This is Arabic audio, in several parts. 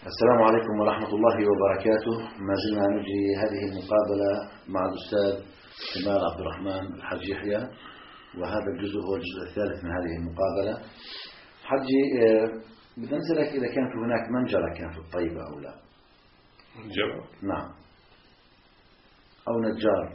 السلام عليكم ورحمة الله وبركاته. ما زلنا نجري هذه المقابلة مع الأستاذ كمال عبد الرحمن الحج يحيى، وهذا الجزء هو الجزء الثالث من هذه المقابلة. حجي، بدنا نسألك إذا كانت هناك منجرة كان في الطيبة أو لا؟ منجرة؟ نعم. أو نجار؟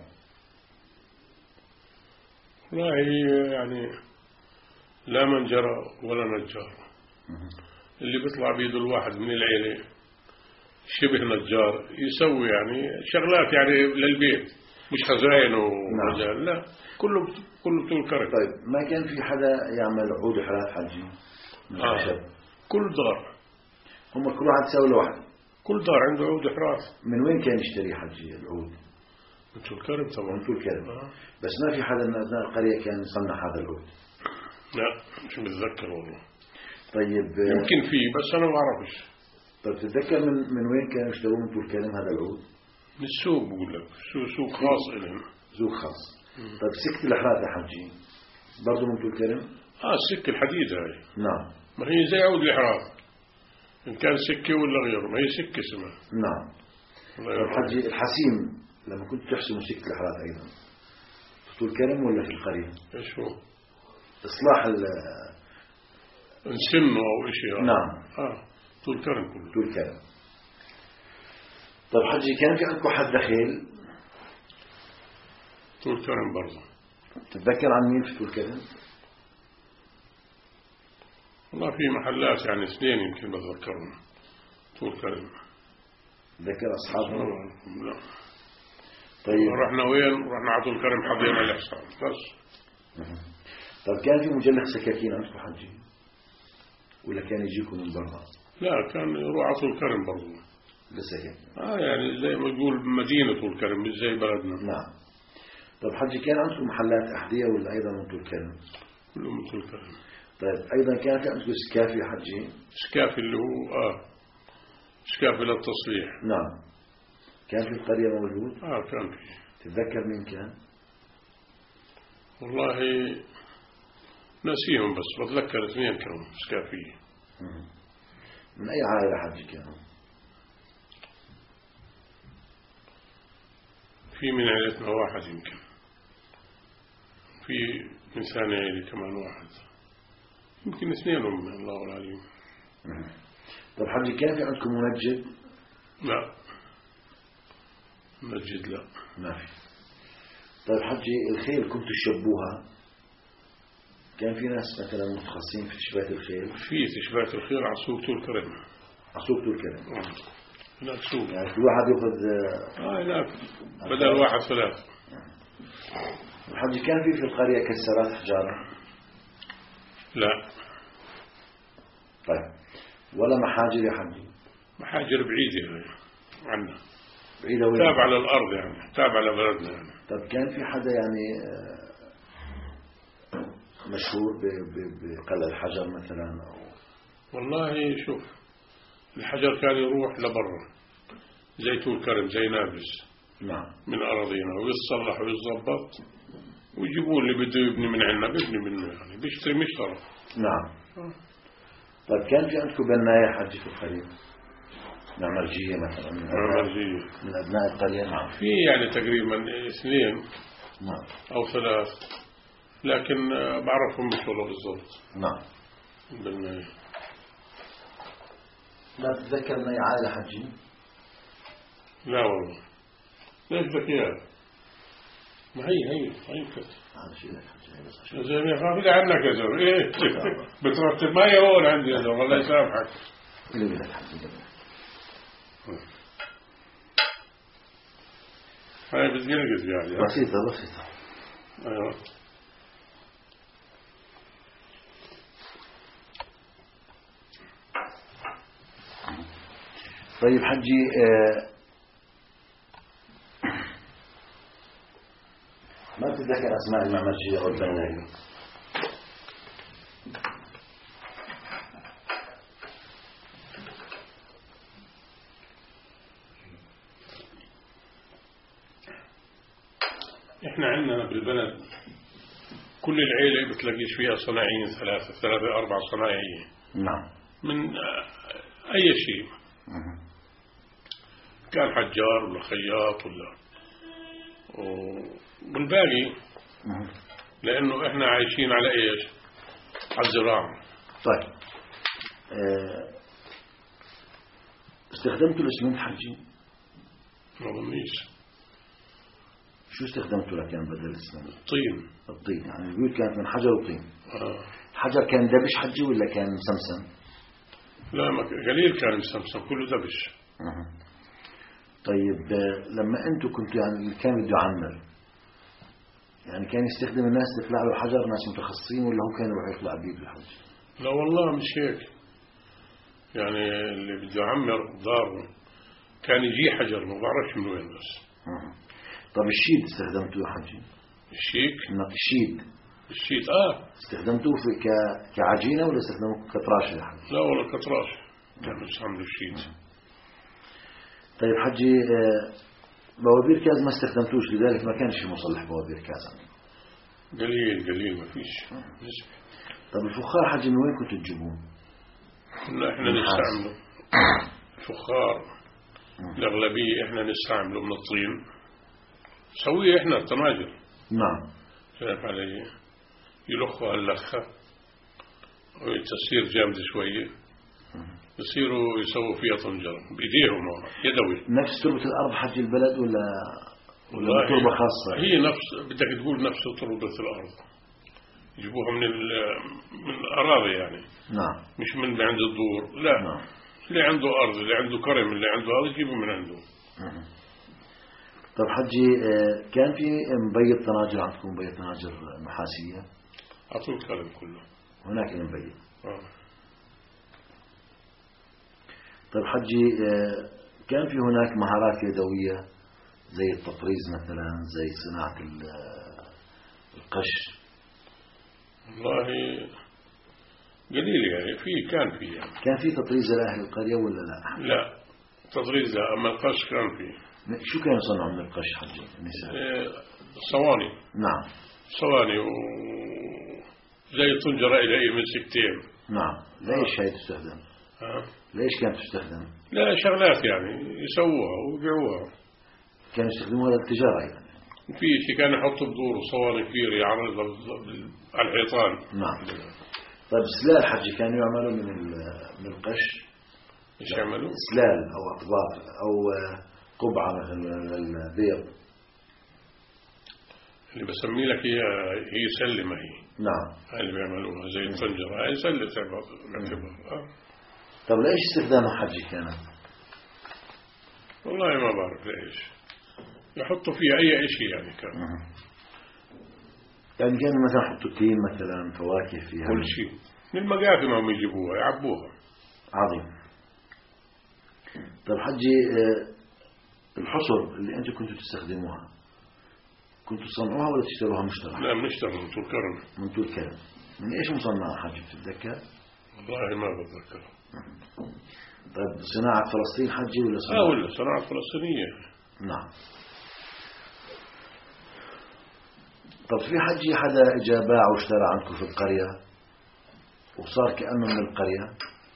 لا، هي يعني لا منجرة ولا نجار. اللي بيطلع بيده الواحد من العيلة شبه نجار، يسوي يعني شغلات يعني للبيت، مش خزائن ومجال. لا، كله طول كرك. طيب، ما كان في حدا يعمل عود حراث حجي من الخشب؟ كل دار، هم كل واحد يسوي لوحده؟ كل دار عنده عود حراث. من وين كان يشتري حجي العود؟ من طول كرم طبعا. من طول كرم. بس ما في حدا من أبناء القرية كان يصنع هذا العود؟ لا، مش متذكر والله. طيب، يمكن فيه بس أنا ما أعرفش. طيب، تتذكر من وين كانوا يشترون من طول كرم هذا العود؟ من السوق، بقول لك سوق خاص لهم. سوق خاص. طيب، سكة الأحراث يا حجي برضه من طول كرم؟ السكة الحديد هاي. نعم. ما هي زي عود الإحراث، إن كان سكة ولا غيره، ما هي سكة اسمها. نعم. طيب حجي، الحسيم لما كنت تحسموا سكة الأحراث أيضا في طول كرم ولا في القرية؟ إيش هو؟ إصلاح نسنه أو إشي. نعم. طول كرم كله. طول كرم. طيب حجي، كان في عندكم حد دخيل؟ طول كرم برضه. تتذكر عن مين في طول كرم؟ والله في محلات يعني اثنين يمكن بتذكرهم طول كرم. تذكر أصحابهم؟ لا. طيب، رحنا وين؟ رحنا على طول كرم حضينا الإحسان بس. طيب، كان في مجلخ سكاكين عندكم حجي ولا كان يجيكم من برا؟ لا، كان يروح على طول كرم برضه لسكاكين. يعني زي ما يقول مدينة طول كرم، مش زي بلدنا. نعم. طيب حجي، كان عندكم محلات أحذية ولا أيضا من طول كرم؟ كلهم من طول كرم. طيب، أيضا كان في عندكم سكافي حجي؟ سكافي اللي هو سكافي للتصليح. نعم. كان في القرية موجود؟ كان في. تتذكر مين كان؟ والله ناسيهم، بس بتذكر اثنين كانوا سكافي. من أي عائلة حجي كانوا؟ في من عائلتنا واحد يمكن، في من ثاني عائلة كمان واحد، يمكن اثنينهم الله العليم. طيب حجي، كان في عندكم منجد؟ لا، منجد لا، ما في. طيب حجي، الخيل كنتوا تشبوها؟ كان في ناس مثلا متخصصين في تشبات الخيل؟ في تشبات الخيل على سوق طول كرم. على سوق طول كرم. هناك سوق يعني كل واحد يأخذ. هناك بدل واحد ثلاث. حجي، كان في القرية كسرات حجارة؟ لا. طيب، ولا محاجر يا حجي؟ محاجر بعيدة عنا، بعيدة وين؟ تابعة للأرض يعني، تابعة لبلدنا يعني. طيب، كان في حدا يعني مشهور بقلع الحجر مثلا أو؟ والله شوف، الحجر كان يروح لبرا زي طول كرم، زي نابلس. نعم. من أراضينا، ويتصلح ويتظبط ويجيبون اللي بده يبني من عنا بيبني منه، يعني بيشتري مشترى. نعم. طيب، كان في عندكم بناية حجي في القرية؟ معمرجية مثلا من أبناء القرية؟ نعم. في يعني تقريبا اثنين. نعم. أو ثلاث، لكن بعرفهم مش والله بالضبط. نعم. بالناية. لا تتذكر من أي عائلة حجي؟ لا والله. ليش بدك إياه؟ ما هي كده. هذا شيء لك حجي. زي ما خافي عنك يا زلمة. إيه بترتب ما يهون عندي يا زلمة، الله يسامحك. اللي بدك حجي. هاي بتقلقز يعني. بسيطة. أيوة. طيب حجي، ما تتذكر أسماء المعمرجية أو البناية؟ إحنا عندنا بالبلد كل العيلة بتلاقيش فيها صناعيين، ثلاثة 4 صناعيين. نعم. من أي شيء. كان حجار ولا خياط ولا والباقي لأنه إحنا عايشين على إيش؟ على الزراعة. طيب استخدمتوا الاسمنت حجي؟ ما ظنيش. شو استخدمتوا لكان بدل الاسمنت؟ الطين يعني البيوت كانت من حجر وطين. الحجر كان دبش حجي ولا كان مسمسم؟ لا قليل كان مسمسم، كله دبش. طيب لما انتم كنتوا يعني اللي كان بده يعمر يعني كان يستخدم الناس تطلع له حجر، ناس متخصصين، ولا هو كان يروح يطلع بيد الحجر؟ لا والله مش هيك، يعني اللي بده يعمر داره كان يجي حجر ما بعرفش من وين بس. طب الشيد استخدمتوه حجي؟ الشيد استخدمتوه في كعجينة ولا استخدموه كطراشة يا حجي؟ لا والله كطراشة كانوا يستعملوا الشيد. طيب حجي بوابير كاز ما استخدمتوش، لذلك ما كانش مصلح بوابير كاز. قليل ما فيش. طب الفخار حجي من وين كنتوا تجيبوه؟ لا احنا نستعمله الفخار الأغلبية احنا نستعمله من الطين، نسويه احنا الطناجر. نعم. شايف علي؟ يلخوا اللخة وتصير جامدة شوية، يصيروا يسووا فيها طنجرة بإيديهم يدوي. نفس تربة الأرض حج البلد ولا تربة خاصة؟ هي نفس، بدك تقول نفس تربة الأرض، يجيبوها من الأراضي يعني. نعم. مش من عند الدور، لا. نعم. اللي عنده أرض، اللي عنده كرم، اللي عنده أرض يجيبه من عنده. طب حجي كان في مبيض طناجر عندكم، مبيض طناجر نحاسية؟ أطول الكلام كله هناك مبيض. طيب حجي كان في هناك مهارات يدوية زي التطريز مثلا، زي صناعة القش؟ والله قليل يعني، كان في تطريز لأهل القرية ولا لا؟ لا تطريز لا، أما القش كان فيه. شو كانوا يصنعوا من القش حجي النساء؟ صواني. نعم. صواني زي الطنجرة إلى من سكتين. نعم. ليش هي تستخدم؟ ليش كانت تستخدم؟ لا شغلات يعني يسووها ويبيعوها. كانوا يستخدموها للتجارة يعني؟ في شيء كانوا يحطوا بدور صواني كبيرة يعرضها على الحيطان. نعم. طيب سلال حجي كانوا يعملوا من القش؟ ايش يعملوا؟ سلال أو أطباق أو قبعة مثلا للبيض. اللي بسمي لك هي سلة، هي. نعم. هاي اللي بيعملوها زي الطنجرة، هاي سلة تعتبر. طب ليش استخدامها حجي كانت؟ والله ما بعرف ليش، يحطوا فيها أي شيء يعني كان. يعني كانوا مثلا يحطوا تين مثلا، فواكه فيها، كل شيء من المقافي ما هم يجيبوها يعبوها. عظيم. طب حجي الحصر اللي أنتم كنتوا تستخدموها كنتوا تصنعوها ولا تشتروها مشترى؟ لا بنشتري من طول كرم. من طول كرم. من إيش مصنعة حجي بتتذكر؟ والله ما بتذكر. طيب صناعة فلسطين حجي ولا صناعة؟ ولا صناعة فلسطينية. نعم. طب في حجي حدا اجى باع واشترى عندكم في القرية وصار كأنه من القرية؟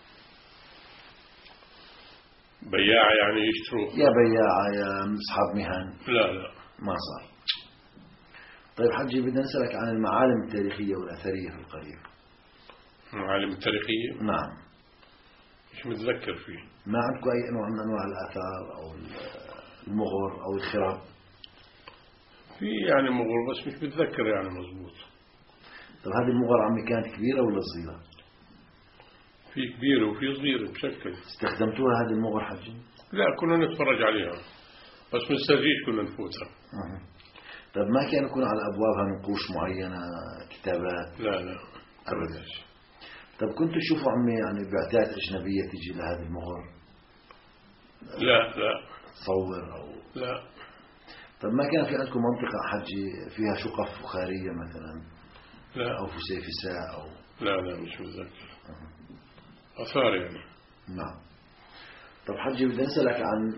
بياع يعني يشتروا؟ يا بياع يا أصحاب مهن. لا ما صار. طيب حجي بدنا نسألك عن المعالم التاريخية والأثرية في القرية. المعالم التاريخية؟ نعم. مش متذكر فيه. ما عندكم أي نوع من أنواع الآثار أو المغور أو الخراب؟ في يعني مغور بس مش متذكر يعني مزبوط. طب هذه المغور عمي كانت كبيرة ولا صغيرة؟ في كبيرة وفي صغيرة بشكل. استخدمتوها هذه المغور حجي؟ لا كنا نتفرج عليها بس مسترجيش كنا نفوتها. طب ما كان يكون على أبوابها نقوش معينة، كتابات؟ لا أبدا. طب كنتوا تشوفوا عمي يعني بعثات أجنبية تيجي لهذه المغور؟ لا تصور أو لا. طب ما كان في عندكم منطقة حجي فيها شقف فخارية مثلا؟ لا. أو فسيفساء أو؟ لا مش متذكر. أثار يعني. نعم. طب حجي بدي أسألك عن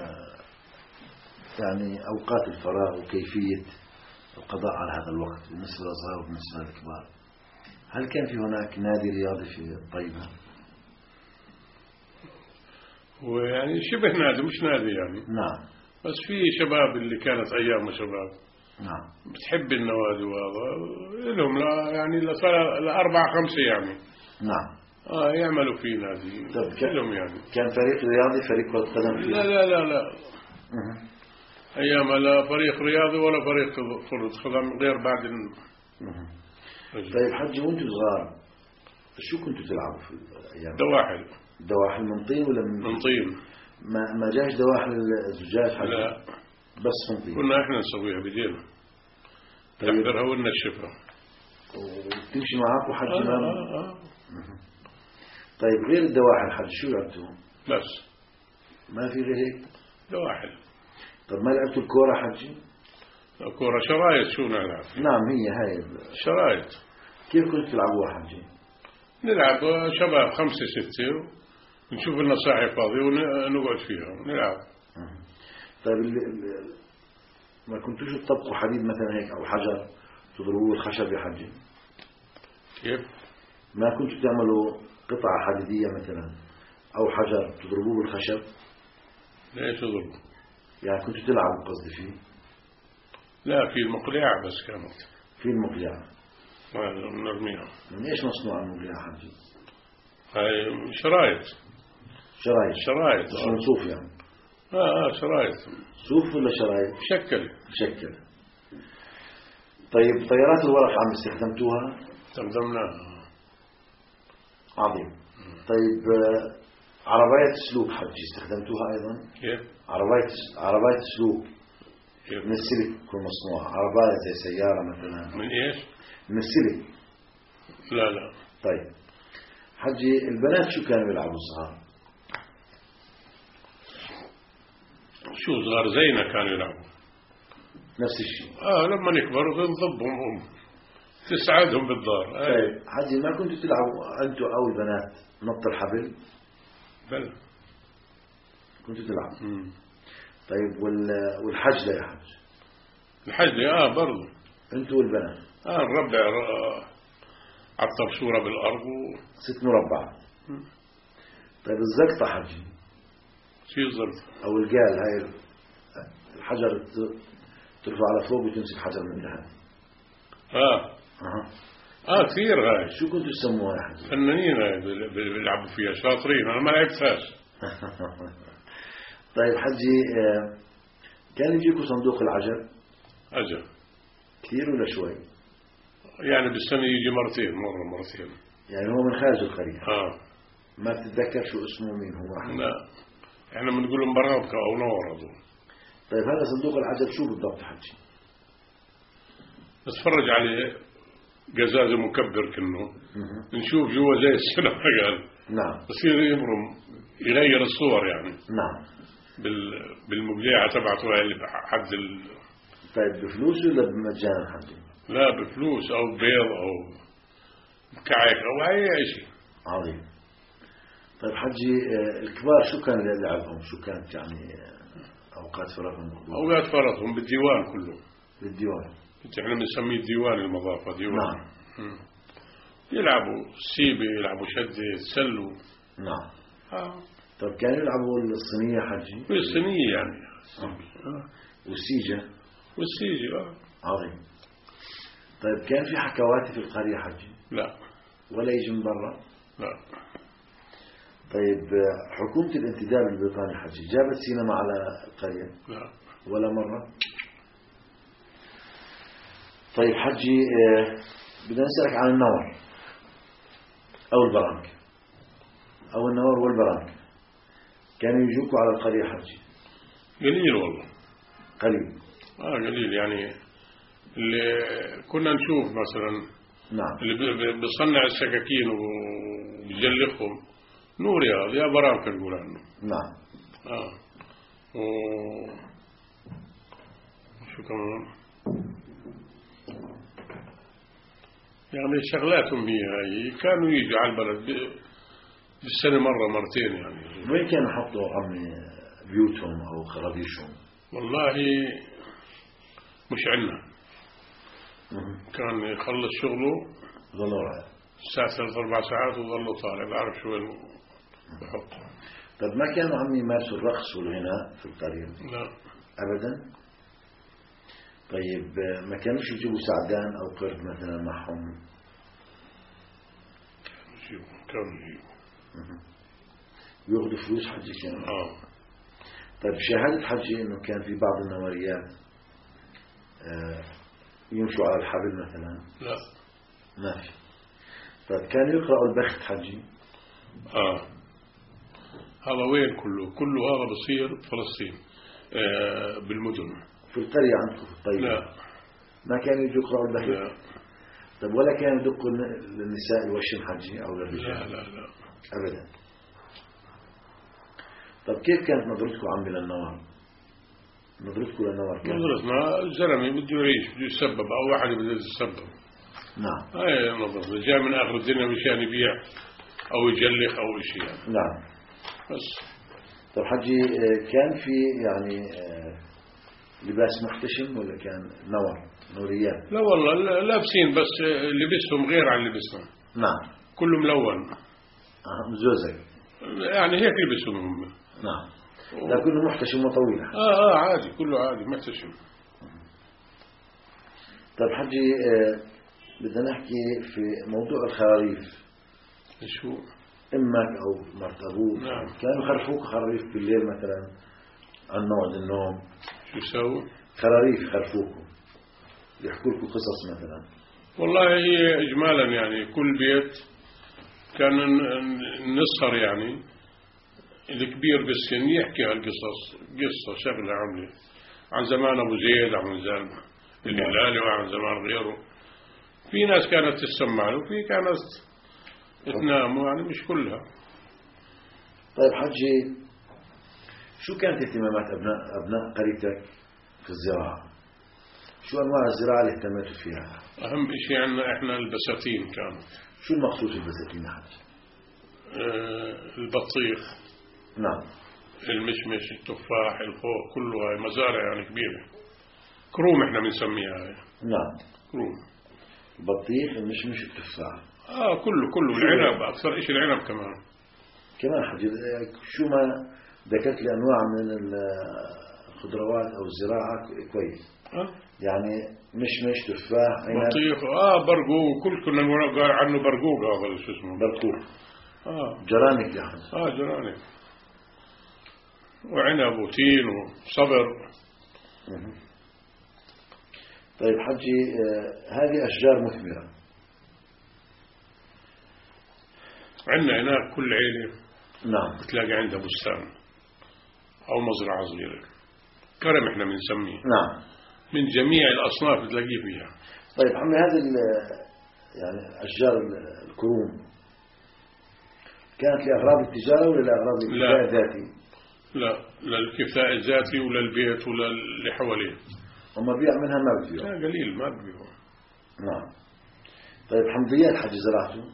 يعني أوقات الفراغ وكيفية القضاء على هذا الوقت بالنسبة للصغار وبالنسبة للكبار. هل كان في هناك نادي رياضي في الطيبة؟ ويعني شبه نادي مش نادي يعني. نعم. بس في شباب اللي كانت أيام شباب نعم. بتحب النوادي وهذا لهم يعني لأربعة خمسة يعني. نعم. يعملوا في نادي. طب لهم يعني. كان فريق رياضي، فريق كرة قدم فيه؟ لا أيام لا فريق رياضي ولا فريق كرة قدم غير بعد. طيب حجي وانتم صغار شو كنتوا تلعبوا في الأيام؟ دواحل. دواحل من طين ولا من طين؟ ما جاش دواحل الزجاج حجي؟ لا بس من طين. كنا احنا نسويها بدينا. تحضرها وننشفها وتمشي معاكم حجي؟ طيب غير الدواحل حجي شو لعبتوا؟ بس ما في غير هيك؟ دواحل. طب ما لعبتوا الكورة حجي؟ الكورة شرايط شو نلعب؟ نعم هي هاي شرايط. كيف كنتوا تلعبوها حجي؟ نلعب شباب 5 6 نشوف لنا ساحة فاضية ونقعد فيها ونلعب. طيب ما كنتوش تطبقوا حديد مثلا هيك أو حجر تضربوه الخشب يا حجي؟ كيف؟ ما كنتوا تعملوا قطعة حديدية مثلا أو حجر تضربوه بالخشب؟ ليش تضربوا؟ يعني كنتوا تلعبوا قصدي فيه؟ لا في المقلعة بس كانت. في المقلعة نرميها. من إيش مصنوع المقلعة حجي؟ هاي شرايط. شرايط من صوف يعني؟ شرايط. صوف ولا شرايط؟ مشكل. طيب طيارات الورق عم استخدمتوها؟ استخدمناها. عظيم. طيب عرباية سلوك حجي استخدمتوها أيضا؟ كيف؟ عرباية سلوك كيف؟ من السلك تكون مصنوعة، عرباية زي سيارة مثلا. من إيش؟ من السلك. لا. طيب حجي البنات شو كانوا يلعبوا صغار؟ شو صغار زينا كانوا يلعبوا نفس الشيء. لما نكبر نضبهم تساعدهم بالدار. طيب حجي ما كنتوا تلعبوا أنتوا أو البنات نط الحبل؟ بلى كنتوا تلعبوا. طيب والحجلة يا حج؟ الحجلة برضو أنتوا والبنات؟ نربع على الطرشورة بالأرض 6 مربعات. طيب الزقطة حجي؟ شو الزقطة؟ أو القال هاي الحجر ترفع على فوق وتمسك حجر من تحت. كثير هاي. شو كنتوا تسموها يا حجي؟ فنانين هاي بيلعبوا فيها شاطرين. أنا ما لعبتهاش. طيب حجي كان يجيكوا صندوق العجل؟ أجل. كثير ولا شوي؟ يعني بالسنة يجي مرتين. يعني هو من خارج القرية؟ ما بتتذكر شو اسمه مين هو؟ لا احنا بنقول لهم برادكا أو نورضوا. طيب هذا صندوق العجل شو بالضبط حجي؟ نتفرج عليه قزازة مكبر كنه نشوف جوا زي السينما قال. نعم. بصير يبرم يغير الصور يعني. نعم. بالمقلعة تبعته اللي حد طيب بفلوس ولا بمجانا حجي؟ لا بفلوس أو بيض أو كعك أو أي شيء. عظيم. طيب حجي الكبار شو كان لعبهم؟ شو كانت يعني أوقات فراغهم؟ أوقات فراغهم بالديوان كله. بالديوان. احنا بنسميه ديوان المضافة ديوان. نعم. يلعبوا سيبي، يلعبوا شدة، يتسلوا. نعم. طيب كانوا يلعبوا الصينية حجي؟ الصينية يعني. والسيجة. عظيم. طيب كان في حكواتي في القرية حجي؟ لا. ولا يجي من برا؟ لا. طيب حكومة الانتداب البريطاني حجي جابت سينما على القرية؟ لا. ولا مرة؟ طيب حجي بدنا نسألك عن النور أو البرانك أو النور والبرانك كانوا يجوكوا على القرية حجي؟ قليل والله. قليل. قليل يعني اللي كنا نشوف مثلا. نعم. اللي بيصنع السكاكين وبيجلخهم نوري هذا يا برانك نقول عنه. نعم. شو كمان يعني شغلاتهم هي كانوا يجوا على البلد بالسنة مرة مرتين يعني. وين كانوا يحطوا عمي بيوتهم أو خرابيشهم؟ والله مش عنا. كان يخلص شغله ظلوا رايح الساعة 3-4 ساعات وظلوا طالع بعرف شو وين بحط. طب ما كانوا عم يمارسوا الرقص والغناء في القرية؟ لا أبدا. طيب ما كانوش يجيبوا سعدان أو قرد مثلا معهم؟ كانوا يجيبوا. ياخذوا فلوس حجي كانوا. طيب شاهدت حجي إنه كان في بعض النواريات يمشوا على الحبل مثلا؟ لا ما في. طيب كانوا يقرأوا البخت حجي؟ هذا وين كله هذا بصير بفلسطين بالمدن. في القرية عندكم في الطيب؟ لا ما كانوا يجوا يقرأوا البخت؟ لا. طيب ولا كانوا يدقوا للنساء الوشم حجي أو للرجال؟ لا أبدا. طب كيف كانت نظرتكم عمي للنوار؟ نظرتكم للنوار كانت؟ نظرتنا الزلمة بده يعيش بده يسبب أو واحد بده يسبب. نعم. هاي نظرتنا جاء من آخر الدنيا مشان يبيع أو يجلخ أو شيء يعني. نعم. بس. طب حجي كان في يعني لباس محتشم ولا كان نوريات؟ لا والله لابسين بس لبسهم غير عن لبسنا. نعم. كله ملون. مزوزق. يعني هيك لبسهم هم. نعم. لا كله محتشم وطويل. عادي كله عادي محتشم. طيب حجي بدنا نحكي في موضوع الخراريف. شو؟ امك او مرتبوك. نعم. كانوا يخرفوك خراريف بالليل مثلا عن موعد النوم؟ شو يسووا؟ خراريف يخرفوكم يحكوا لكم قصص مثلا؟ والله هي اجمالا يعني كل بيت كان نسهر يعني الكبير بالسن يحكي هالقصص قصة شغلة عملي عن زمان أبو زيد عن زمان الهلالي وعن زمان غيره. في ناس كانت تسمع له وفي كانت تنام يعني مش كلها. طيب حجي شو كانت اهتمامات أبناء قريتك في الزراعة؟ شو أنواع الزراعة اللي اهتمتوا فيها؟ أهم شيء عندنا إحنا البساتين كانوا. شو المخصوص البساتين حجي؟ البطيخ. نعم. المشمش التفاح الخوخ كله هاي مزارع يعني كبيرة. كروم إحنا بنسميها هاي. نعم. كروم. البطيخ المشمش التفاح. كله العنب أكثر إشي العنب كمان حجي شو ما ذكرت لي أنواع من الخضروات أو الزراعة كويس. يعني مشمش تفاح عنب بطيخ برقوق كنا نقول عنه برقوق هذا شو اسمه برقوق. جرانك يا حجي. جرانك وعنب وتين وصبر. طيب حجي هذه أشجار مثمرة عندنا هناك كل عيلة. نعم. بتلاقي عندها بستان أو مزرعة صغيرة كرم إحنا بنسميه. نعم. من جميع الأصناف بتلاقيه فيها. طيب عمي هذه يعني أشجار الكروم كانت لأغراض التجارة ولا لأغراض الكفاء الذاتي؟ لا للكفاء الذاتي ولا البيت ولا اللي حواليه. وما بيع منها ما بيبيعوا؟ قليل ما بيبيعوا. نعم. طيب حمضيات حجي زرعته؟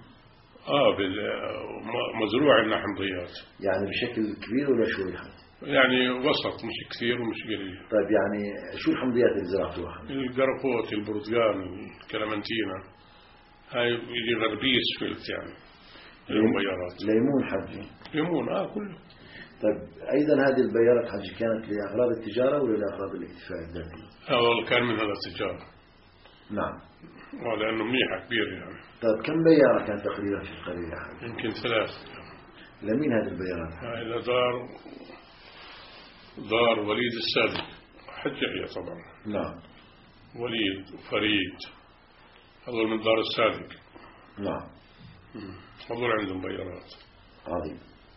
مزروع عندنا حمضيات. يعني بشكل كبير ولا شوي حجي؟ يعني وسط مش كثير ومش قليل. طيب يعني شو الحمضيات اللي زرعتوها؟ القرقوط البرتقال الكلمنتينا هاي يجي غربيس فلت يعني البيارات. ليمون حجي؟ ليمون كله. طيب أيضا هذه البيارات حجي كانت لأغراض التجارة ولا لأغراض الاكتفاء الذاتي؟ والله كان من هذا التجارة. نعم. لأنه منيحة كبيرة يعني. طيب كم بيارة كانت تقريبا في القرية حجي؟ يمكن 3. لمين هذه البيارات؟ هاي دار وليد السادق حج يحيى طبعا. نعم. وليد وفريد هذول من دار السادق. نعم. هذول عندهم بيارات. عظيم.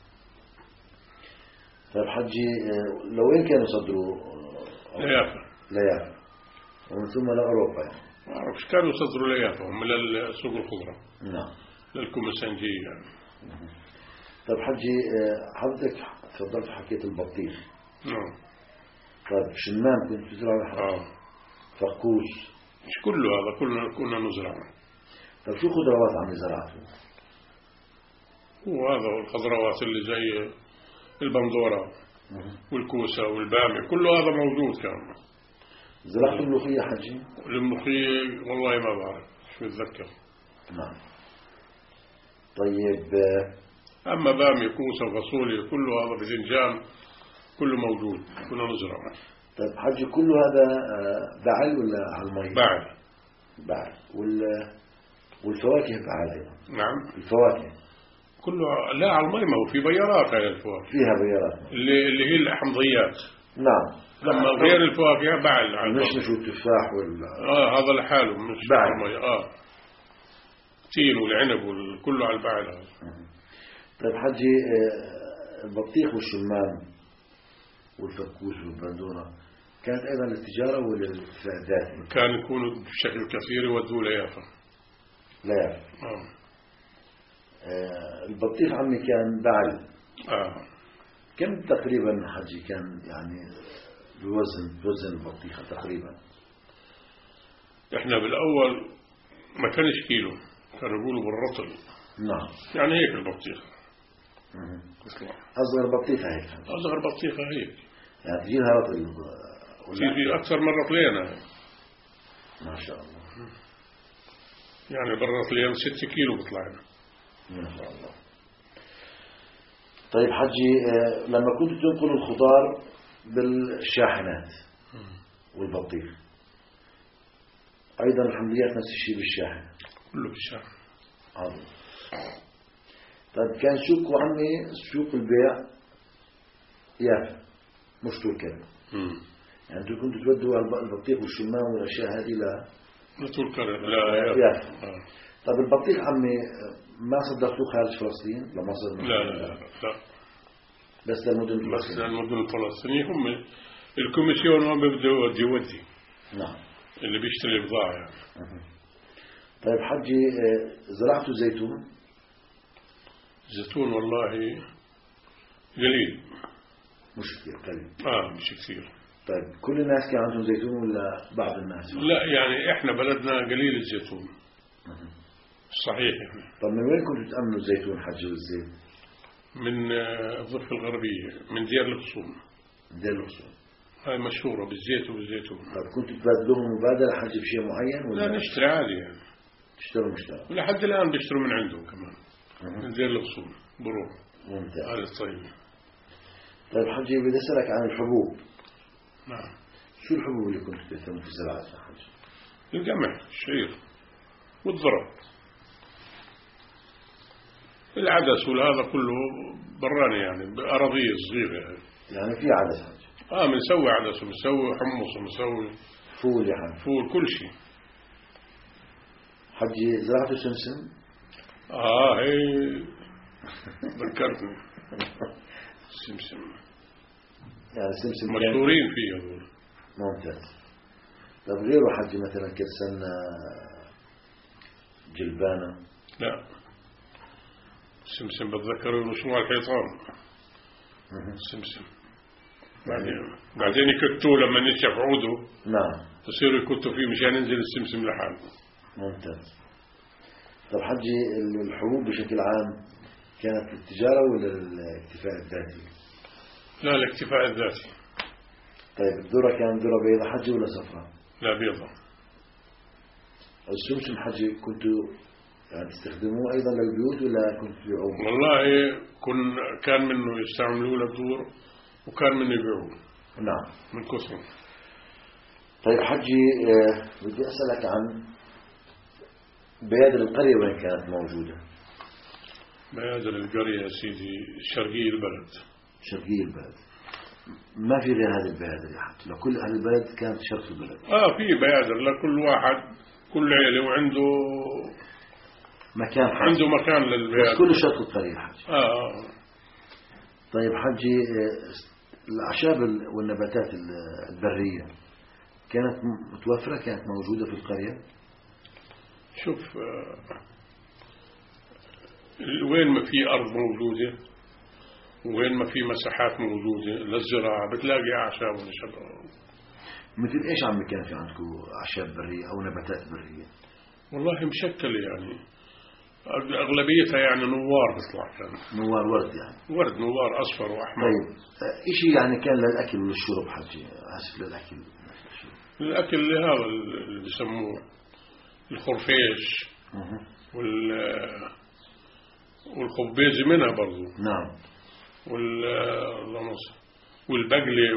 طيب حجي لو وين كانوا يصدروا؟ ليافا ومن ثم لأوروبا يعني. ما أعرفش كانوا يصدروا ليافا هم للسوق الخضرة. نعم. للكومسنجية يعني. طيب حجي حضرتك تفضلت حكيت البطيخ. نعم. طيب شمام كنت تزرع فقوس مش كله هذا كنا نزرع. طيب شو خضروات عم زرعته؟ وهذا الخضروات اللي زي البندورة والكوسة والبامية كله هذا موجود كان. زرعت الملوخية حجي؟ الملوخية والله ما بعرف شو اتذكر. نعم. طيب أما بامي كوسة وفاصوليا كله هذا باذنجان كله موجود كنا نزرعه. طيب حجي كله هذا بعل ولا على المي؟ بعل. بعل. والفواكه بعل أيضا؟ نعم الفواكه كله لا على المي، ما هو في بيارات هاي الفواكه فيها بيارات اللي هي الحمضيات. نعم. أما غير الفواكه بعل على المشمش والتفاح هذا لحاله مش بعل. على المي. تين والعنب كله على البعل هذا. طيب حجي البطيخ والشمام والفكوس والبندورة كانت أيضا للتجارة ولا للاكتفاء الذاتي؟ كان يكونوا بشكل كثير يودوا ليافا. لا يافا. البطيخ عمي كان بعل. كم تقريبا حجي كان يعني بوزن البطيخة تقريبا؟ احنا بالأول ما كانش كيلو، كانوا يقولوا بالرطل. نعم. يعني هيك البطيخة. أصغر بطيخة هيك. أصغر بطيخة هيك. يعني تجيلها رطل. في أكثر من رطلين. ما شاء الله. يعني بالرطلين 6 كيلو بيطلع لنا. ما شاء الله. طيب حجي لما كنت تنقل الخضار بالشاحنات والبطيخ أيضا الحمضيات نفس الشيء بالشاحن؟ كله بالشاحن. عظيم. طيب كان سوق عمي سوق البيع يافا مش طول كرم. يعني انتوا كنتوا تودوا البطيخ والشمام والاشياء هذه لا طول كرم لا يافا. طيب البطيخ عمي ما صدرتوه خارج فلسطين لمصر؟ لا بس للمدن الفلسطينية. بس للمدن الفلسطينية هم الكوميسيون هم بده يودي. نعم. اللي بيشتري البضاعة يعني. طيب حجي زرعتوا زيتون؟ زيتون والله قليل مش كثير قليل. مش كثير. طيب كل الناس كان عندهم زيتون ولا بعض الناس؟ لا يعني احنا بلدنا قليل الزيتون. صحيح يعني. طب من وين كنتوا تأمنوا الزيتون حجي والزيت؟ من الضفة الغربية من دير الغصون. دير الغصون هاي مشهورة بالزيت وبالزيتون. طب كنتوا تبادلوهم مبادلة حجي بشيء معين ولا؟ لا نشتري عادي يعني. تشتروا مشترى. ولحد الآن بيشتروا من عندهم كمان. من دير الغصون بروح. ممتاز. هذا الطيب. طيب حجي بدي أسألك عن الحبوب. نعم. شو الحبوب اللي كنتوا تهتموا في زراعتها حجي؟ القمح الشعير والذرة العدس والهذا كله براني يعني بأراضي صغيرة يعني في عدس حجي؟ بنسوي عدس وبنسوي حمص وبنسوي فول يا حجي؟ فول كل شيء. حجي زرعتوا سمسم؟ هي ذكرتني. سمسم يعني سمسم مشهورين فيه هذول. ممتاز. طب غيره حجي مثلا كرسنا جلبانة؟ لا سمسم بتذكروا شنو الحيطان. سمسم بعدين يكتوه لما نشف عوده. نعم. تصيروا يكتوا فيه مشان ينزل السمسم لحاله. ممتاز. طب حجي الحبوب بشكل عام كانت للتجارة ولا للاكتفاء الذاتي؟ لا الاكتفاء الذاتي. طيب الذرة كانت ذرة بيضاء حجي ولا صفراء؟ لا بيضاء. السمسم حجي كنتوا يعني تستخدموه أيضا للبيوت ولا كنتوا تبيعوه؟ والله كان منه يستعملوه للدور وكان منه يبيعوه. نعم. من كثر. طيب حجي بدي أسألك عن بيادر القرية وين كانت موجودة؟ بيادر القرية يا سيدي شرقي البلد. شرقي البلد. ما في غير هذه البيادر يا حج؟ لكل أهل البلد كانت شرق البلد؟ في بيادر لكل واحد كل عيلة وعنده مكان حج. عنده مكان للبيادر. بس كله شرق القرية حج. طيب حجي الأعشاب والنباتات البرية كانت متوفرة كانت موجودة في القرية؟ شوف وين ما في أرض موجودة وين ما في مساحات موجودة للزراعة بتلاقي أعشاب ونشجر. مثل إيش عم كان في عندكم أعشاب برية أو نباتات برية؟ والله مشكلة يعني أغلبيتها يعني نوار بيطلع كان. نوار ورد يعني؟ ورد نوار أصفر وأحمر. طيب إشي يعني كان للأكل وللشرب حجي؟ آسف للأكل. الأكل اللي هذا اللي بيسموه الخرفيش والخبيز منها برضو. نعم. والبقلة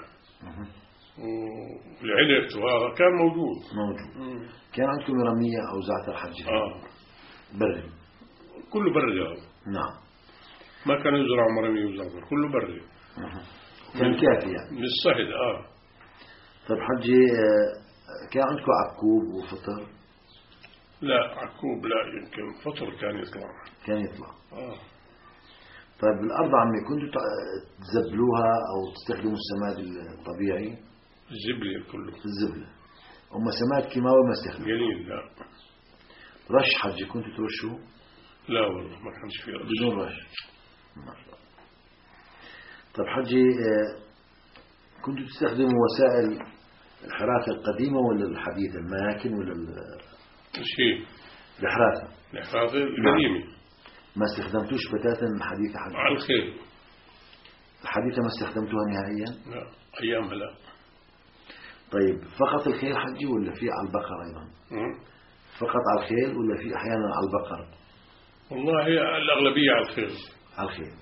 والعلف وهذا كان موجود. كان عندكم رمية أو زعتر حج؟ بري. كله بري هذا. نعم. ما كان يزرع مرمي وزعتر، كله بري. كان كافي يعني. للصهد. طيب حجي، كان عندكم عكوب وفطر؟ لا عكوب لا، يمكن فطر كان يطلع. طيب الأرض عمي كنتوا تزبلوها أو تستخدموا السماد الطبيعي؟ الزبلة كله. الزبلة. أما سماد كيماوي ما استخدموا؟ قليل. لا. رش حجي كنتوا ترشوا؟ لا والله ما كانش فيه رش. بدون رش. ما شاء الله. طيب حجي، كنتوا تستخدموا وسائل الحراثة القديمة ولا الحديثة، الماكن ولا الشيء؟ الحراثة القديمة. ما استخدمتوش بتاتا الحديثة حجي؟ على الخيل. الحديثة ما استخدمتوها نهائيا؟ لا أيامها لا. طيب فقط الخيل حجي ولا في على البقر أيضا؟ فقط على الخيل ولا في أحيانا على البقر؟ والله هي الأغلبية على الخيل. على الخيل.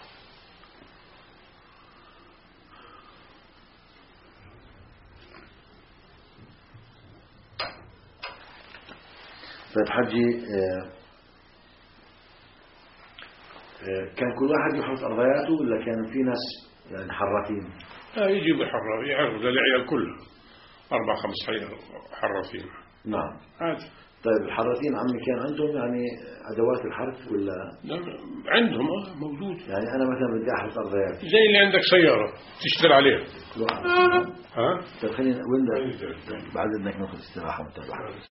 طيب حجي، كان كل واحد يحرث أرضياته ولا كان في ناس يعني حراثين؟ يجيب يحرث للعيال كلها 4-5 حراثين. نعم. عادي. طيب الحراثين عمي كان عندهم يعني أدوات الحرث ولا؟ عندهم موجود. يعني أنا مثلا بدي أحرث أرضياتي زي اللي عندك سيارة تشتري عليها. طيب خلينا وين بعد إنك ناخذ استراحة متابعة.